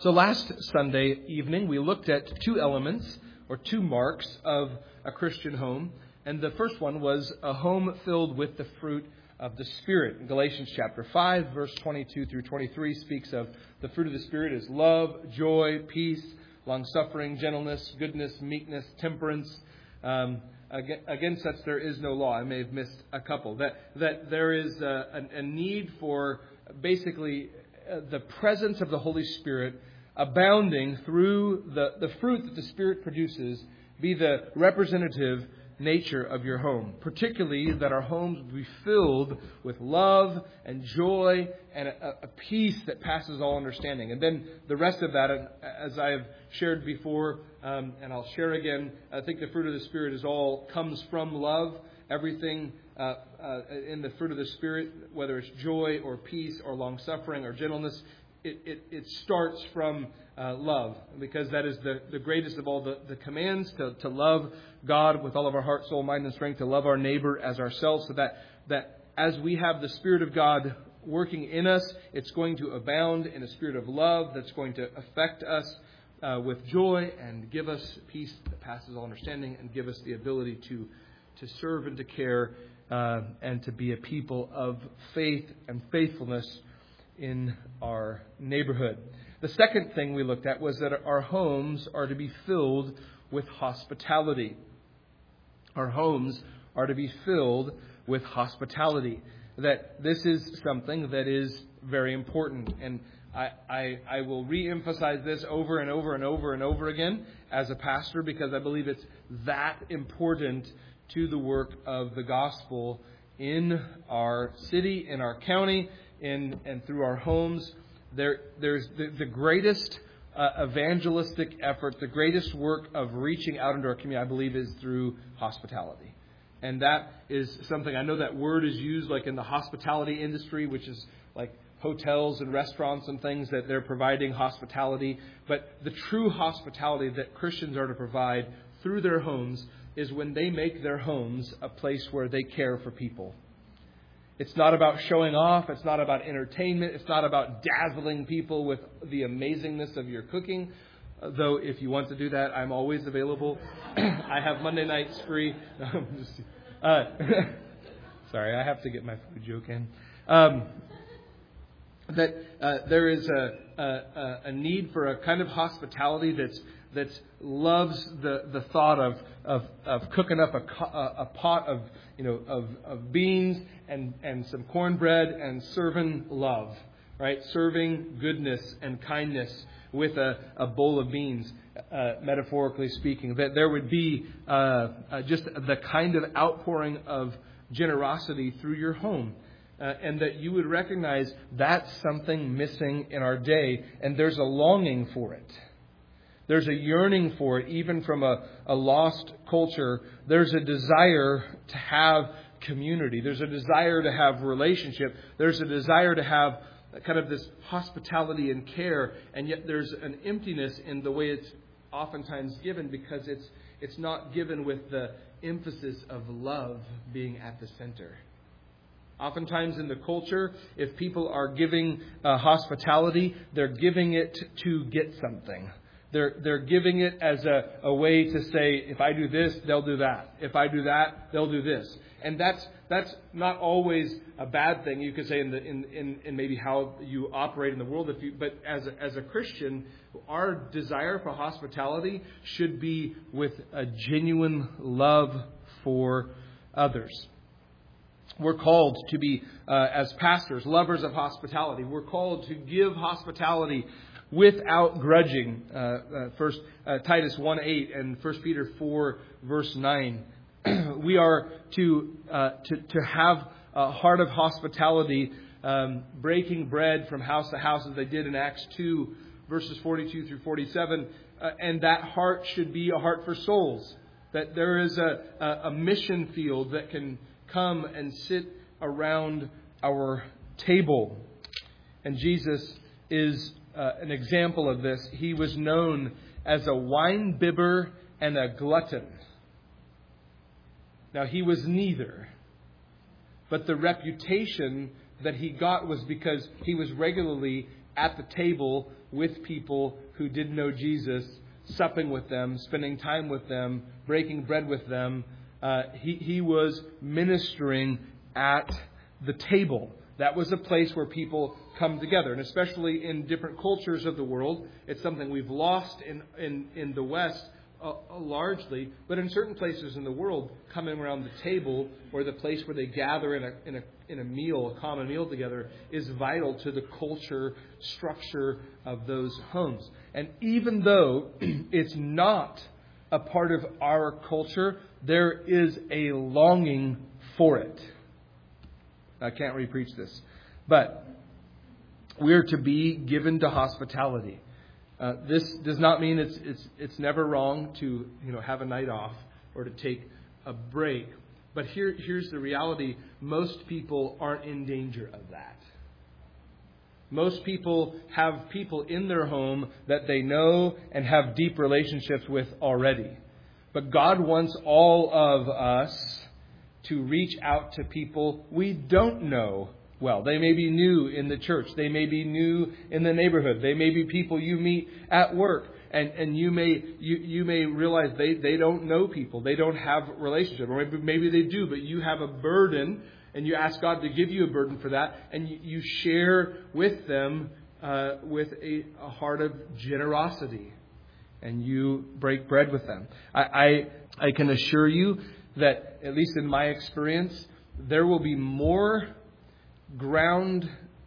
So last Sunday evening, we looked at two elements or two marks of a Christian home. And the first one was a home filled with the fruit of the Spirit. Galatians chapter 5, verse 22 through 23 speaks of the fruit of the Spirit is love, joy, peace, long-suffering, gentleness, goodness, meekness, temperance. Against such there is no law. I may have missed a couple. That there is a need for basically the presence of the Holy Spirit abounding through the fruit that the Spirit produces be the representative nature of your home. Particularly that our homes will be filled with love and joy and a peace that passes all understanding. And then the rest of that, as I have shared before, and I'll share again, I think the fruit of the Spirit comes from love. Everything in the fruit of the Spirit, whether it's joy or peace or long-suffering or gentleness, it starts from love, because that is the greatest of all the commands, to love God with all of our heart, soul, mind, and strength, to love our neighbor as ourselves, so that as we have the Spirit of God working in us, it's going to abound in a spirit of love that's going to affect us with joy and give us peace that passes all understanding and give us the ability to serve and to care and to be a people of faith and faithfulness in our neighborhood. The second thing we looked at was that our homes are to be filled with hospitality. Our homes are to be filled with hospitality. That this is something that is very important. And I will re-emphasize this over and over and over and over again as a pastor, because I believe it's that important to the work of the gospel in our city, in our county, and through our homes. There's the greatest evangelistic effort, the greatest work of reaching out into our community, I believe, is through hospitality. And that is something, I know that word is used like in the hospitality industry, which is like hotels and restaurants and things, that they're providing hospitality. But the true hospitality that Christians are to provide through their homes is when they make their homes a place where they care for people. It's not about showing off. It's not about entertainment. It's not about dazzling people with the amazingness of your cooking. Though if you want to do that, I'm always available. I have Monday nights free. Sorry, I have to get my food joke in. There is a need for a kind of hospitality that loves the thought of cooking up a pot of beans and some cornbread and serving love, right? Serving goodness and kindness with a bowl of beans, metaphorically speaking. That there would be just the kind of outpouring of generosity through your home. And that you would recognize that's something missing in our day, and there's a longing for it. There's a yearning for it, even from a lost culture. There's a desire to have community. There's a desire to have relationship. There's a desire to have kind of this hospitality and care, and yet there's an emptiness in the way it's oftentimes given, because it's not given with the emphasis of love being at the center. Oftentimes in the culture, if people are giving hospitality, they're giving it to get something. They're giving it as a way to say, if I do this, they'll do that. If I do that, they'll do this. And that's not always a bad thing. You could say in maybe how you operate in the world. But as a Christian, our desire for hospitality should be with a genuine love for others. We're called to be, as pastors, lovers of hospitality. We're called to give hospitality without grudging. First Titus 1:8 and 1 Peter 4 verse 9. We are to have a heart of hospitality, breaking bread from house to house, as they did in Acts 2 verses 42 through 47. And that heart should be a heart for souls. That there is a mission field that can come and sit around our table. And Jesus is an example of this. He was known as a wine bibber and a glutton. Now, he was neither. But the reputation that he got was because he was regularly at the table with people who didn't know Jesus, supping with them, spending time with them, breaking bread with them. He was ministering at the table. That was a place where people come together. And especially in different cultures of the world, it's something we've lost in the West largely. But in certain places in the world, coming around the table or the place where they gather in a meal, a common meal together, is vital to the culture structure of those homes. And even though it's not a part of our culture, there is a longing for it. I can't re-preach this. But we are to be given to hospitality. This does not mean it's never wrong to have a night off or to take a break. But here's the reality. Most people aren't in danger of that. Most people have people in their home that they know and have deep relationships with already. But God wants all of us to reach out to people we don't know well. They may be new in the church. They may be new in the neighborhood. They may be people you meet at work. And you may realize they don't know people. They don't have relationships. Or maybe they do, but you have a burden and you ask God to give you a burden for that. And you share with them with a heart of generosity. And you break bread with them. I can assure you that, at least in my experience, there will be more ground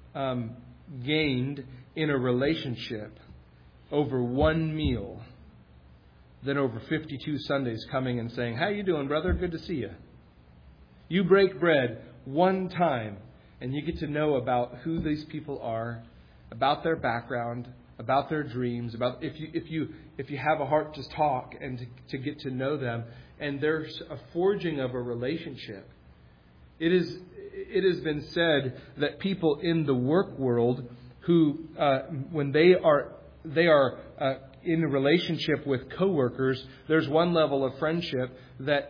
gained in a relationship over one meal than over 52 Sundays coming and saying, "How you doing, brother? Good to see you." You break bread one time and you get to know about who these people are, about their background, about their dreams, about if you have a heart to talk and to get to know them, and there's a forging of a relationship. It has been said that people in the work world who, when they are in a relationship with coworkers, there's one level of friendship that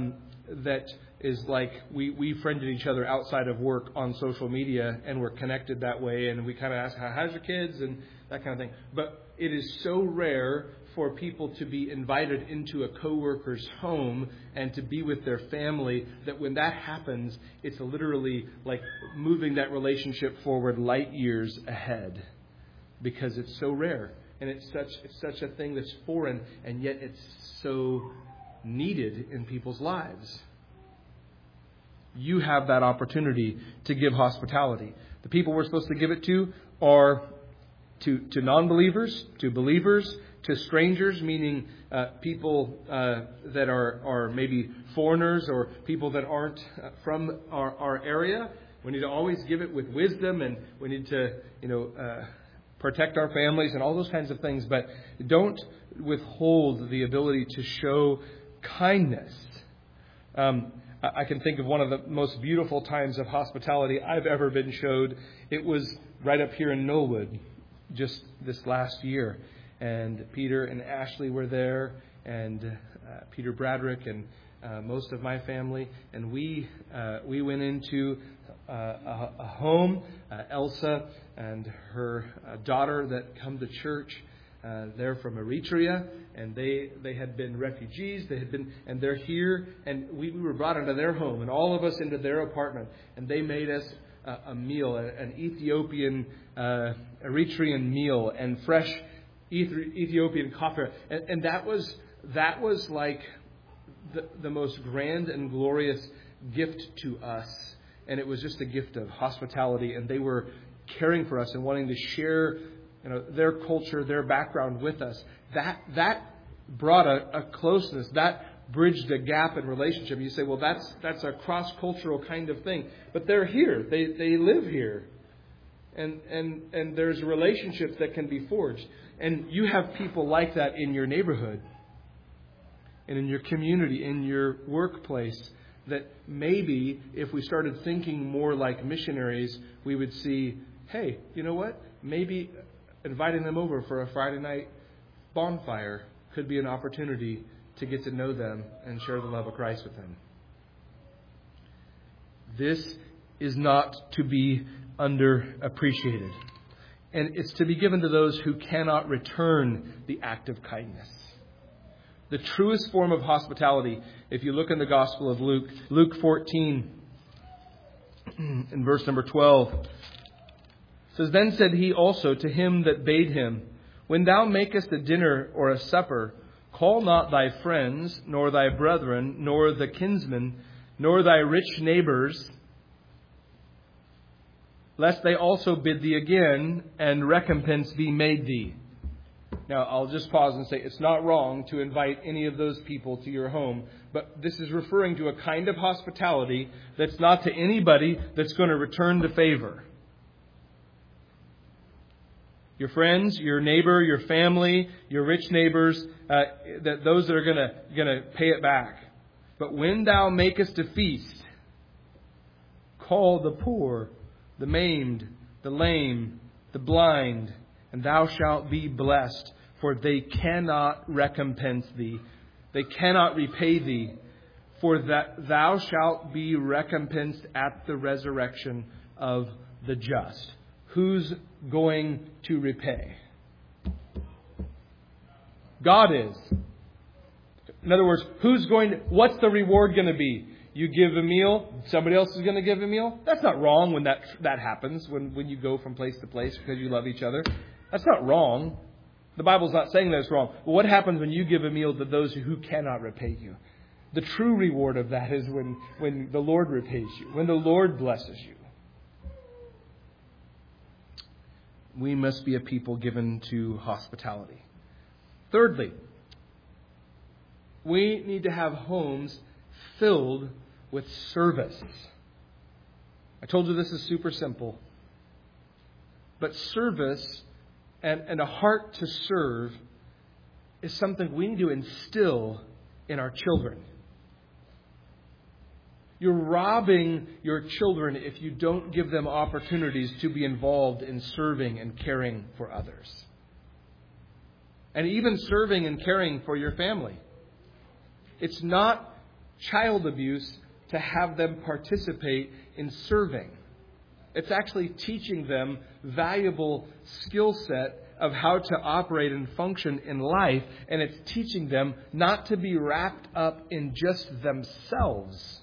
is like we friended each other outside of work on social media, and we're connected that way, and we kind of ask, "How's your kids?" and that kind of thing. But it is so rare for people to be invited into a coworker's home and to be with their family that when that happens, it's literally like moving that relationship forward light years ahead, because it's so rare and it's such a thing that's foreign, and yet it's so needed in people's lives. You have that opportunity to give hospitality. The people we're supposed to give it to are to non-believers, to believers, to strangers, meaning people that are maybe foreigners or people that aren't from our area. We need to always give it with wisdom, and we need to protect our families and all those kinds of things. But don't withhold the ability to show kindness. I can think of one of the most beautiful times of hospitality I've ever been showed. It was right up here in Knollwood just this last year. And Peter and Ashley were there, and Peter Bradrick and most of my family. And we went into a home, Elsa and her daughter that come to church. They're from Eritrea, and they had been refugees. And they're here, and we were brought into their home, and all of us into their apartment, and they made us a meal, an Ethiopian, Eritrean meal, and fresh Ethiopian coffee, and that was like the most grand and glorious gift to us, and it was just a gift of hospitality, and they were caring for us and wanting to share their culture, their background with us. That brought a closeness. That bridged a gap in relationship. You say, well, that's a cross-cultural kind of thing. But they're here. They live here. And there's relationships that can be forged. And you have people like that in your neighborhood and in your community, in your workplace, that maybe if we started thinking more like missionaries, we would see, hey, you know what? Maybe inviting them over for a Friday night bonfire could be an opportunity to get to know them and share the love of Christ with them. This is not to be underappreciated. And it's to be given to those who cannot return the act of kindness. The truest form of hospitality, if you look in the Gospel of Luke, Luke 14, in verse number 12, says, Then said he also to him that bade him, When thou makest a dinner or a supper, call not thy friends, nor thy brethren, nor the kinsmen, nor thy rich neighbors, lest they also bid thee again, and recompense be made thee. Now, I'll just pause and say it's not wrong to invite any of those people to your home, but this is referring to a kind of hospitality that's not to anybody that's going to return the favor. Your friends, your neighbor, your family, your rich neighbors, those that are going to pay it back. But when thou makest a feast, call the poor, the maimed, the lame, the blind, and thou shalt be blessed, for they cannot recompense thee. They cannot repay thee, for that thou shalt be recompensed at the resurrection of the just. Who's going to repay? God is. In other words, what's the reward going to be? You give a meal, somebody else is going to give a meal? That's not wrong when that happens, when you go from place to place because you love each other. That's not wrong. The Bible's not saying that it's wrong. But what happens when you give a meal to those who cannot repay you? The true reward of that is when the Lord repays you, when the Lord blesses you. We must be a people given to hospitality. Thirdly, we need to have homes filled with service. I told you this is super simple. But service and a heart to serve is something we need to instill in our children. You're robbing your children if you don't give them opportunities to be involved in serving and caring for others. And even serving and caring for your family. It's not child abuse to have them participate in serving. It's actually teaching them valuable skill set of how to operate and function in life. And it's teaching them not to be wrapped up in just themselves.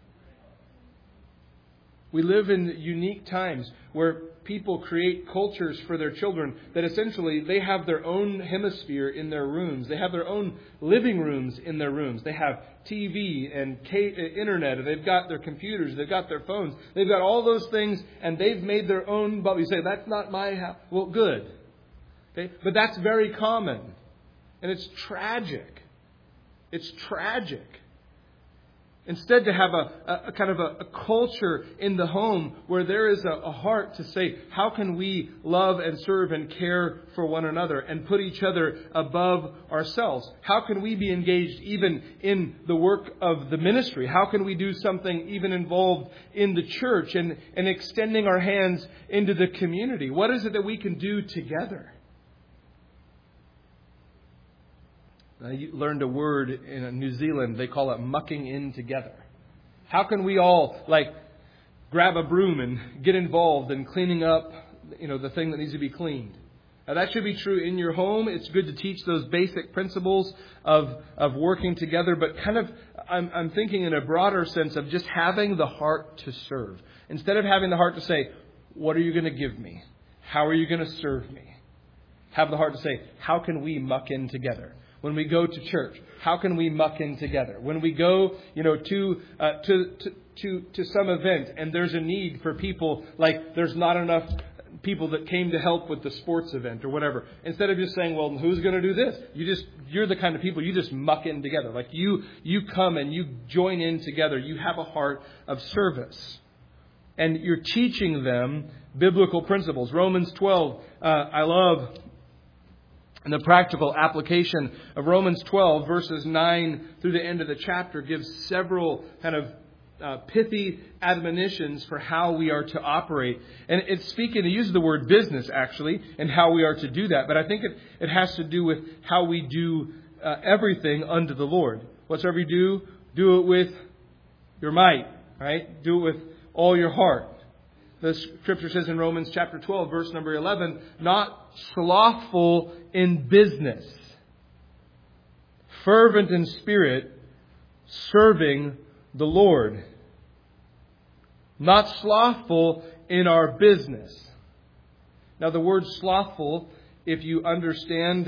We live in unique times where people create cultures for their children that essentially they have their own hemisphere in their rooms. They have their own living rooms in their rooms. They have TV and internet. They've got their computers. They've got their phones. They've got all those things and they've made their own bubble. You say, that's not my house. Well, good. Okay? But that's very common. And it's tragic. It's tragic. Instead, to have a kind of a culture in the home where there is a heart to say, how can we love and serve and care for one another and put each other above ourselves? How can we be engaged even in the work of the ministry? How can we do something even involved in the church and extending our hands into the community? What is it that we can do together? I learned a word in New Zealand. They call it mucking in together. How can we all grab a broom and get involved in cleaning up, the thing that needs to be cleaned? Now, that should be true in your home. It's good to teach those basic principles of working together. But I'm thinking in a broader sense of just having the heart to serve. Instead of having the heart to say, what are you going to give me? How are you going to serve me? Have the heart to say, how can we muck in together? When we go to church, how can we muck in together? When we go, to some event and there's a need for people, like there's not enough people that came to help with the sports event or whatever. Instead of just saying, well, who's going to do this? You're the kind of people, you just muck in together. Like you come and you join in together. You have a heart of service. And you're teaching them biblical principles. Romans 12, I love. And the practical application of Romans 12, verses 9 through the end of the chapter, gives several kind of pithy admonitions for how we are to operate. And it uses the word business, actually, and how we are to do that. But I think it has to do with how we do everything unto the Lord. Whatsoever you do it with your might, right? Do it with all your heart. The Scripture says in Romans chapter 12, verse number 11, not slothful in business, fervent in spirit, serving the Lord. Not slothful in our business. Now the word slothful, if you understand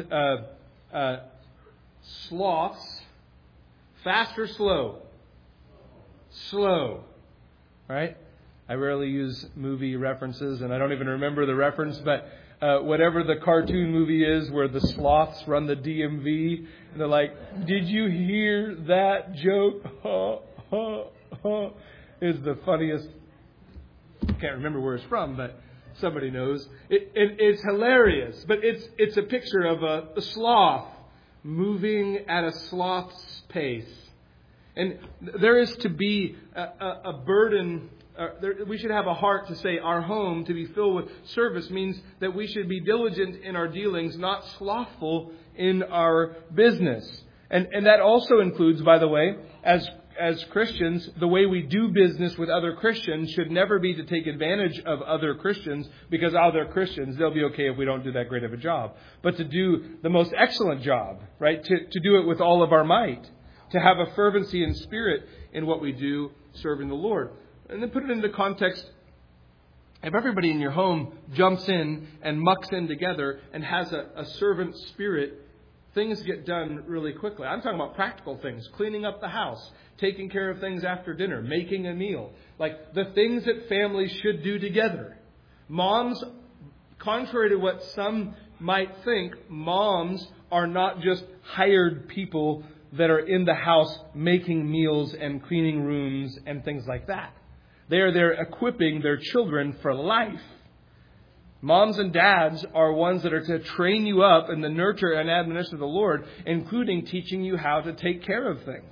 sloths, fast or slow? Slow. Right? I rarely use movie references, and I don't even remember the reference, but whatever the cartoon movie is where the sloths run the DMV, and they're like, did you hear that joke? Ha, ha, ha. Is the funniest. I can't remember where it's from, but somebody knows. It's hilarious, but it's a picture of a sloth moving at a sloth's pace. And there is to be a burden. We should have a heart to say our home to be filled with service means that we should be diligent in our dealings, not slothful in our business. And that also includes, by the way, as Christians, the way we do business with other Christians should never be to take advantage of other Christians because, they're Christians, they'll be okay if we don't do that great of a job. But to do the most excellent job, right? To do it with all of our might. To have a fervency in spirit in what we do serving the Lord. And then put it into context. If everybody in your home jumps in and mucks in together and has a servant spirit, things get done really quickly. I'm talking about practical things. Cleaning up the house. Taking care of things after dinner. Making a meal. Like the things that families should do together. Moms, contrary to what some might think, moms are not just hired people that are in the house making meals and cleaning rooms and things like that. They are there equipping their children for life. Moms and dads are ones that are to train you up in the nurture and admonition of the Lord, including teaching you how to take care of things.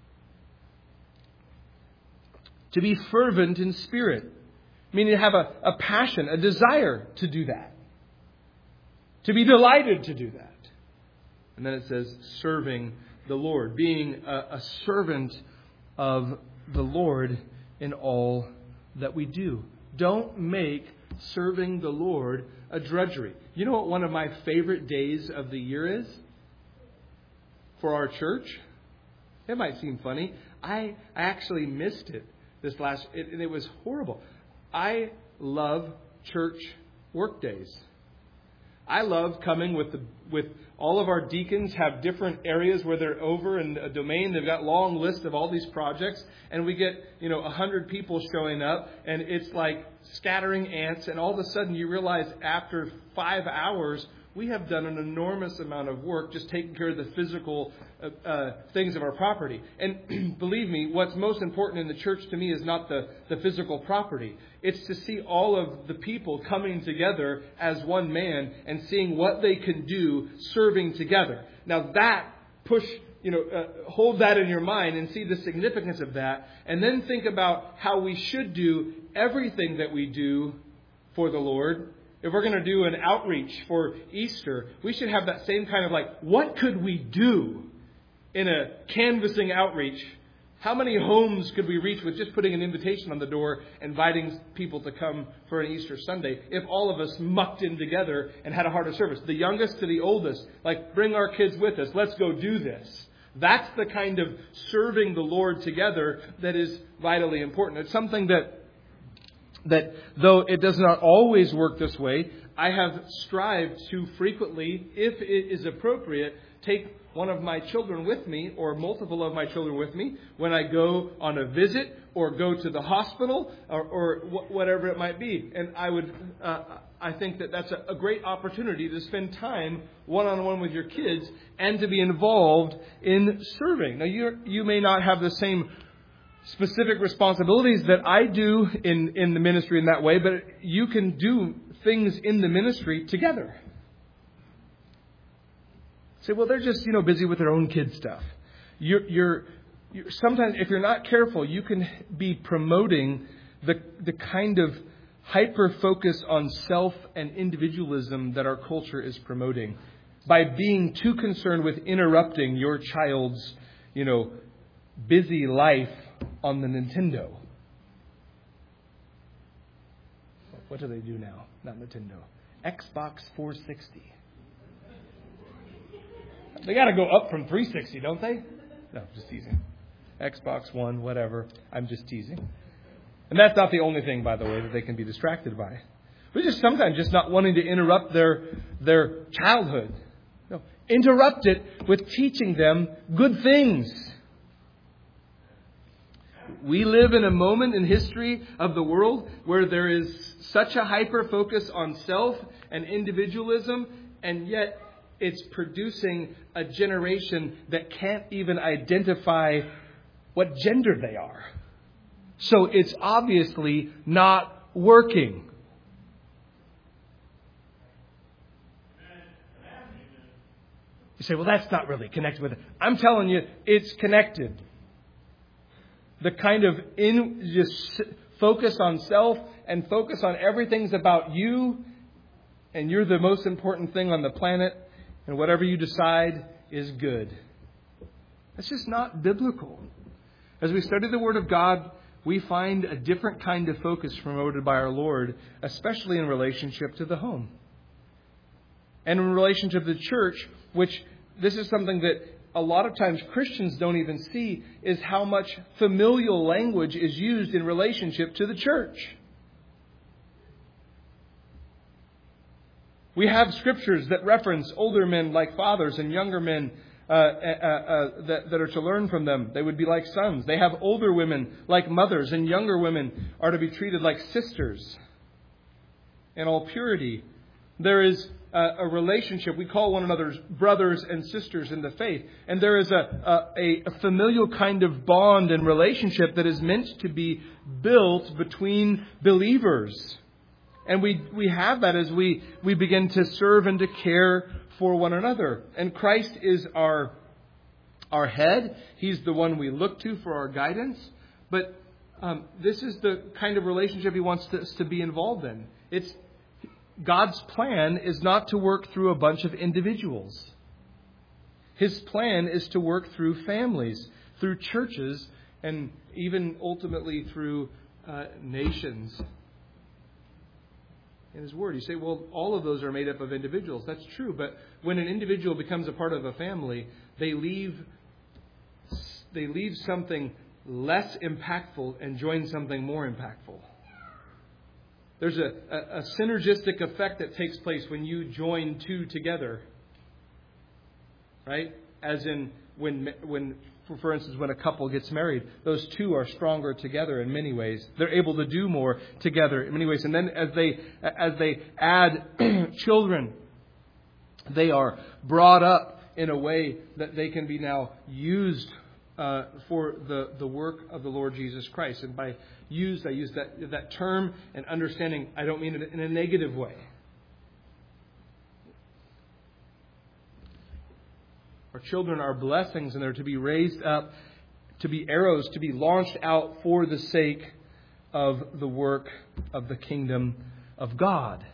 To be fervent in spirit, meaning to have a passion, a desire to do that. To be delighted to do that. And then it says, serving the Lord, being a servant of the Lord in all that we do. Don't make serving the Lord a drudgery. You know what one of my favorite days of the year is? For our church? It might seem funny. I actually missed it this last, and it was horrible. I love church work days. I love coming with all of our deacons have different areas where they're over in a domain. They've got long lists of all these projects, and we get 100 people showing up, and it's like scattering ants. And all of a sudden, you realize after 5 hours, we have done an enormous amount of work just taking care of the physical things of our property. And believe me, what's most important in the church to me is not the physical property. It's to see all of the people coming together as one man and seeing what they can do serving together. Now that hold that in your mind and see the significance of that. And then think about how we should do everything that we do for the Lord. If we're going to do an outreach for Easter, we should have that same kind of what could we do in a canvassing outreach? How many homes could we reach with just putting an invitation on the door, inviting people to come for an Easter Sunday, if all of us mucked in together and had a heart of service? The youngest to the oldest, bring our kids with us. Let's go do this. That's the kind of serving the Lord together that is vitally important. It's something that though it does not always work this way, I have strived to frequently, if it is appropriate, take one of my children with me or multiple of my children with me when I go on a visit or go to the hospital or whatever it might be. And I think that that's a great opportunity to spend time one-on-one with your kids and to be involved in serving. Now, you may not have the same specific responsibilities that I do in the ministry in that way, but you can do things in the ministry together. Say, well, they're just busy with their own kid stuff. You're sometimes, if you're not careful, you can be promoting the kind of hyper focus on self and individualism that our culture is promoting by being too concerned with interrupting your child's busy life on the Nintendo. What do they do now? Not Nintendo. Xbox 460. They got to go up from 360, don't they? No, just teasing. Xbox One, whatever. I'm just teasing. And that's not the only thing, by the way, that they can be distracted by. We're just sometimes just not wanting to interrupt their childhood. No, interrupt it with teaching them good things. We live in a moment in history of the world where there is such a hyper-focus on self and individualism, and yet it's producing a generation that can't even identify what gender they are. So it's obviously not working. You say, well, that's not really connected with it. I'm telling you, it's connected. The kind of just focus on self and focus on everything's about you, and you're the most important thing on the planet, and whatever you decide is good. That's just not biblical. As we study the Word of God, we find a different kind of focus promoted by our Lord, especially in relationship to the home. And in relationship to the church, which this is something that a lot of times Christians don't even see, is how much familial language is used in relationship to the church. We have scriptures that reference older men like fathers and younger men that are to learn from them. They would be like sons. They have older women like mothers, and younger women are to be treated like sisters in all purity. There is a relationship. We call one another brothers and sisters in the faith. And there is a familial kind of bond and relationship that is meant to be built between believers. And we have that as we begin to serve and to care for one another. And Christ is our head. He's the one we look to for our guidance. But this is the kind of relationship He wants us to be involved in. God's plan is not to work through a bunch of individuals. His plan is to work through families, through churches, and even ultimately through nations. In His Word, you say, well, all of those are made up of individuals. That's true, but when an individual becomes a part of a family, they leave something less impactful and join something more impactful. There's a synergistic effect that takes place when you join two together. Right? As in when for instance, when a couple gets married, those two are stronger together in many ways. They're able to do more together in many ways. And then as they add children, they are brought up in a way that they can be now used for the work of the Lord Jesus Christ. And by used, I use that term and understanding, I don't mean it in a negative way. Our children are blessings, and they're to be raised up to be arrows, to be launched out for the sake of the work of the kingdom of God.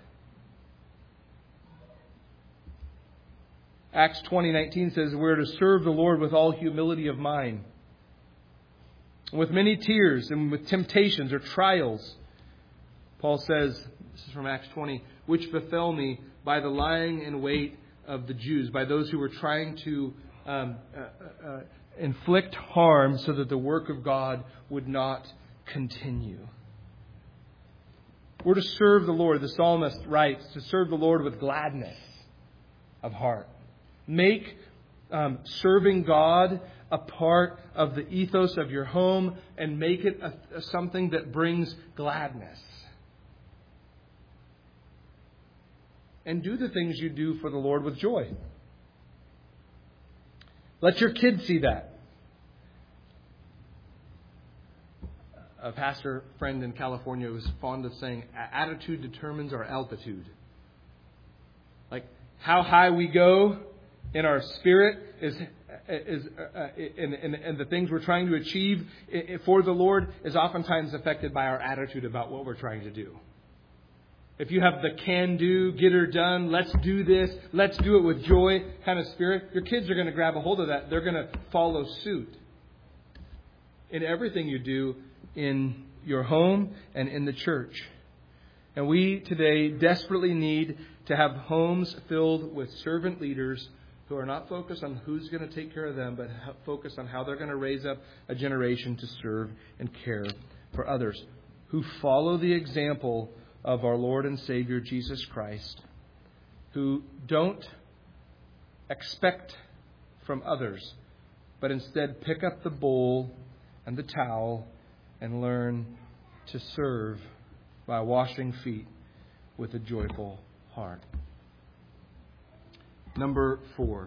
Acts 20:19 says we're to serve the Lord with all humility of mind, with many tears and with temptations or trials. Paul says, this is from Acts 20, which befell me by the lying in wait of the Jews, by those who were trying to inflict harm so that the work of God would not continue. We're to serve the Lord. The psalmist writes, to serve the Lord with gladness of heart. Make serving God a part of the ethos of your home, and make it something that brings gladness. And do the things you do for the Lord with joy. Let your kids see that. A pastor friend in California was fond of saying, attitude determines our altitude. Like how high we go in our spirit is and the things we're trying to achieve for the Lord is oftentimes affected by our attitude about what we're trying to do. If you have the can-do, get her done, let's do this, let's do it with joy kind of spirit, your kids are going to grab a hold of that. They're going to follow suit in everything you do in your home and in the church. And we today desperately need to have homes filled with servant leaders who are not focused on who's going to take care of them, but focused on how they're going to raise up a generation to serve and care for others, who follow the example of our Lord and Savior Jesus Christ, who don't expect from others, but instead pick up the bowl and the towel and learn to serve by washing feet with a joyful heart. Number 4,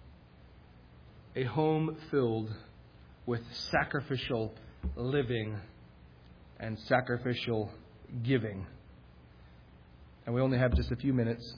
a home filled with sacrificial living and sacrificial giving. And we only have just a few minutes.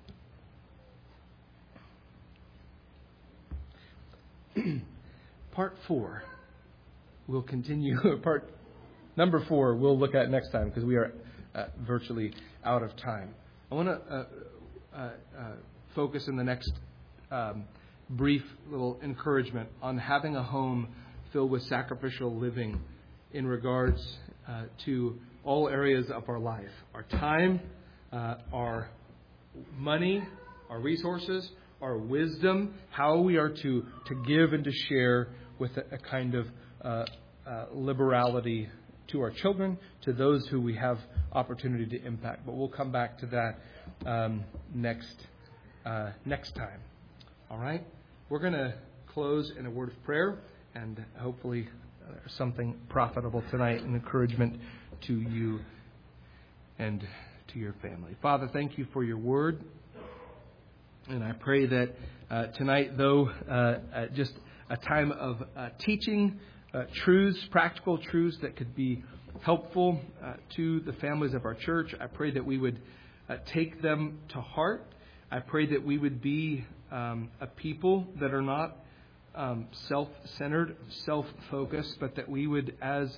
Part 4, we'll continue. Part number 4, we'll look at next time because we are virtually out of time. I want to focus in the next brief little encouragement on having a home filled with sacrificial living in regards to all areas of our life. Our time, our money, our resources, our wisdom, how we are to give and to share with a kind of liberality to our children, to those who we have opportunity to impact. But we'll come back to that next time. All right? We're going to close in a word of prayer, and hopefully something profitable tonight, an encouragement to you and to your family. Father, thank you for your word. And I pray that tonight, though just a time of teaching truths, practical truths that could be helpful to the families of our church, I pray that we would take them to heart. I pray that we would be a people that are not self-centered, self-focused, but that we would, as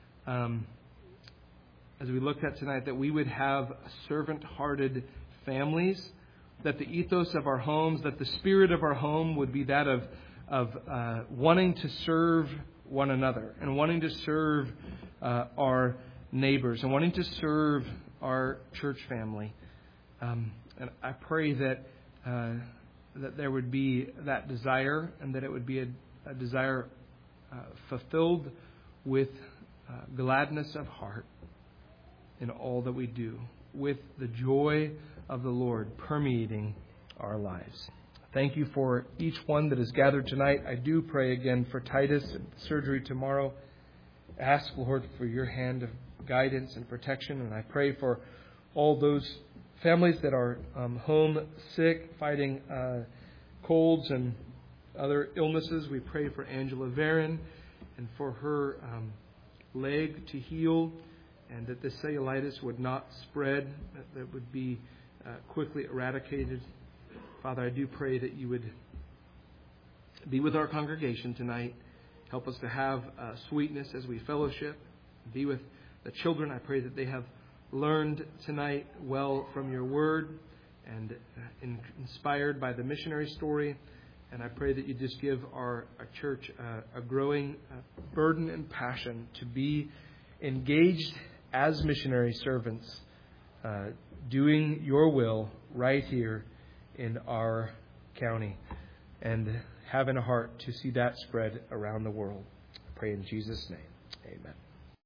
we looked at tonight, that we would have servant-hearted families, that the ethos of our homes, that the spirit of our home would be that of wanting to serve one another and wanting to serve our neighbors and wanting to serve our church family. And I pray that there would be that desire, and that it would be a desire fulfilled with gladness of heart in all that we do, with the joy of the Lord permeating our lives. Thank you for each one that is gathered tonight. I do pray again for Titus and surgery tomorrow. Ask, Lord, for your hand of guidance and protection. And I pray for all those families that are home sick, fighting colds and other illnesses. We pray for Angela Varon and for her leg to heal, and that the cellulitis would not spread, that it would be quickly eradicated. Father, I do pray that you would be with our congregation tonight. Help us to have sweetness as we fellowship. Be with the children. I pray that they have learned tonight well from your word and inspired by the missionary story. And I pray that you just give our church a growing burden and passion to be engaged as missionary servants, doing your will right here in our county, and having a heart to see that spread around the world. I pray in Jesus' name. Amen.